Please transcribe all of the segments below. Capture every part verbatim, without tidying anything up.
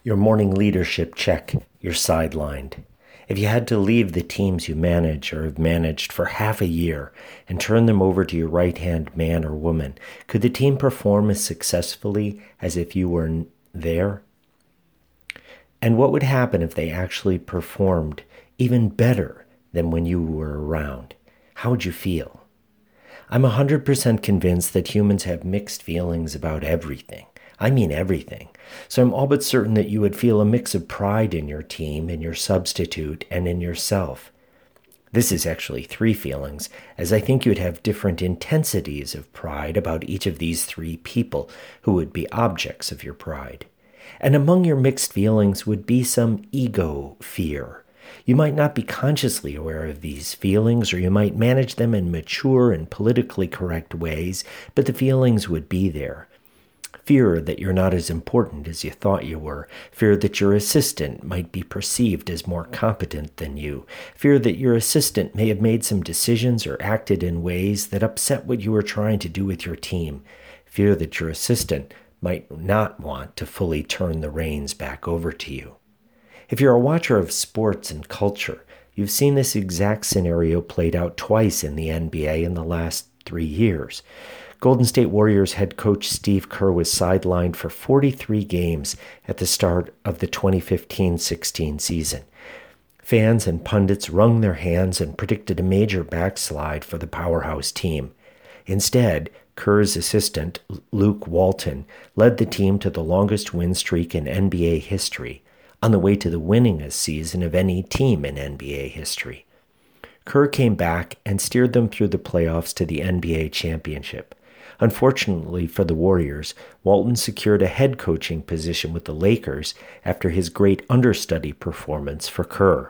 Your morning leadership check, you're sidelined. If you had to leave the teams you manage or have managed for half a year and turn them over to your right-hand man or woman, could the team perform as successfully as if you were there? And what would happen if they actually performed even better than when you were around? How would you feel? I'm one hundred percent convinced that humans have mixed feelings about everything. I mean everything. So I'm all but certain that you would feel a mix of pride in your team, in your substitute, and in yourself. This is actually three feelings, as I think you would have different intensities of pride about each of these three people who would be objects of your pride. And among your mixed feelings would be some ego fear. You might not be consciously aware of these feelings, or you might manage them in mature and politically correct ways, but the feelings would be there. Fear that you're not as important as you thought you were. Fear that your assistant might be perceived as more competent than you. Fear that your assistant may have made some decisions or acted in ways that upset what you were trying to do with your team. Fear that your assistant might not want to fully turn the reins back over to you. If you're a watcher of sports and culture, you've seen this exact scenario played out twice in the N B A in the last three years. Golden State Warriors head coach Steve Kerr was sidelined for forty-three games at the start of the twenty fifteen sixteen season. Fans and pundits wrung their hands and predicted a major backslide for the powerhouse team. Instead, Kerr's assistant, Luke Walton, led the team to the longest win streak in N B A history, on the way to the winningest season of any team in N B A history. Kerr came back and steered them through the playoffs to the N B A championship. Unfortunately for the Warriors, Walton secured a head coaching position with the Lakers after his great understudy performance for Kerr.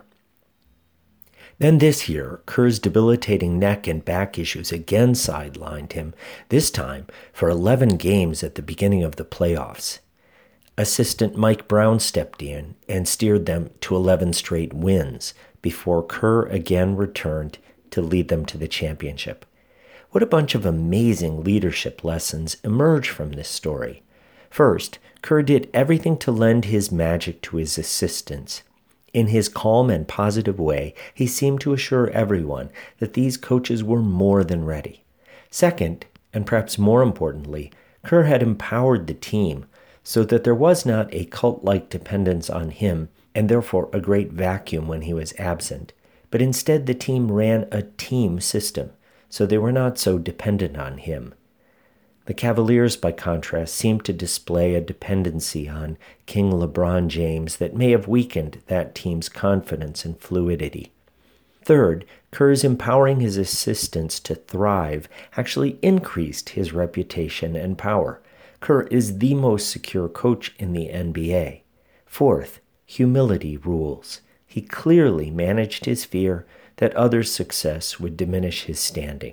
Then this year, Kerr's debilitating neck and back issues again sidelined him, this time for eleven games at the beginning of the playoffs. Assistant Mike Brown stepped in and steered them to eleven straight wins before Kerr again returned to lead them to the championship. What a bunch of amazing leadership lessons emerge from this story. First, Kerr did everything to lend his magic to his assistants. In his calm and positive way, he seemed to assure everyone that these coaches were more than ready. Second, and perhaps more importantly, Kerr had empowered the team so that there was not a cult-like dependence on him and therefore a great vacuum when he was absent, but instead the team ran a team system, so they were not so dependent on him. The Cavaliers, by contrast, seemed to display a dependency on King LeBron James that may have weakened that team's confidence and fluidity. Third, Kerr's empowering his assistants to thrive actually increased his reputation and power. Kerr is the most secure coach in the N B A. Fourth, humility rules. He clearly managed his fear that others' success would diminish his standing.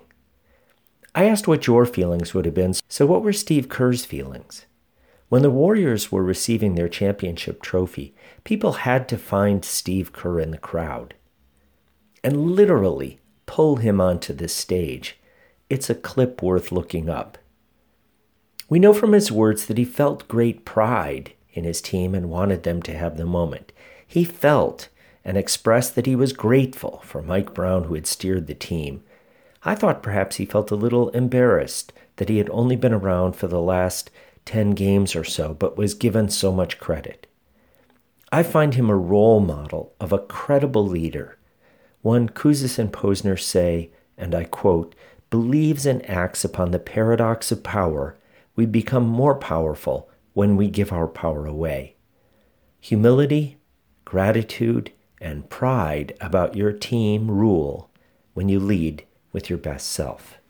I asked what your feelings would have been, so what were Steve Kerr's feelings? When the Warriors were receiving their championship trophy, people had to find Steve Kerr in the crowd and literally pull him onto the stage. It's a clip worth looking up. We know from his words that he felt great pride in his team and wanted them to have the moment. He felt and expressed that he was grateful for Mike Brown, who had steered the team. I thought perhaps he felt a little embarrassed that he had only been around for the last ten games or so, but was given so much credit. I find him a role model of a credible leader. One Kouzes and Posner say, and I quote, believes and acts upon the paradox of power. We become more powerful when we give our power away. Humility, gratitude, and pride about your team rule when you lead with your best self.